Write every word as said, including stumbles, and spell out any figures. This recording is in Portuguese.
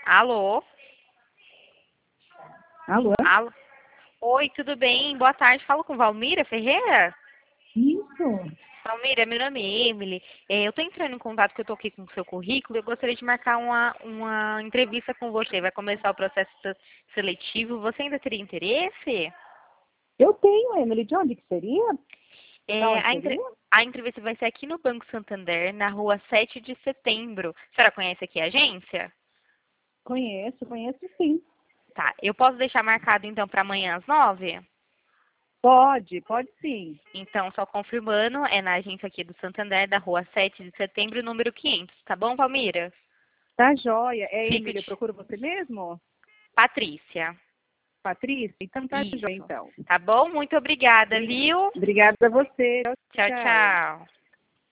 Alô? Alô? Alô? Oi, tudo bem? Boa tarde. Falo com Valmira Ferreira? Isso. Valmira, meu nome é Emily. É, eu estou entrando em contato porque eu estou aqui com o seu currículo. Eu gostaria de marcar uma, uma entrevista com você. Vai começar o processo se- seletivo. Você ainda teria interesse? Eu tenho, Emily. De onde que seria? É, Da onde a, entre- seria? a entrevista vai ser aqui no Banco Santander, na rua sete de setembro. A senhora conhece aqui a agência? Conheço, conheço sim. Tá. Eu posso deixar marcado então para amanhã às nove? Pode, pode sim. Então, só confirmando, é na agência aqui do Santander, da rua sete de setembro, número quinhentos. Tá bom, Valmira? Tá joia. É Fico Emily, eu de... procuro você mesmo? Patrícia. Patrícia? Então tá joia, Isso. então. Tá bom? Muito obrigada, Obri- viu? Obrigada a você. Tchau, Tchau. tchau.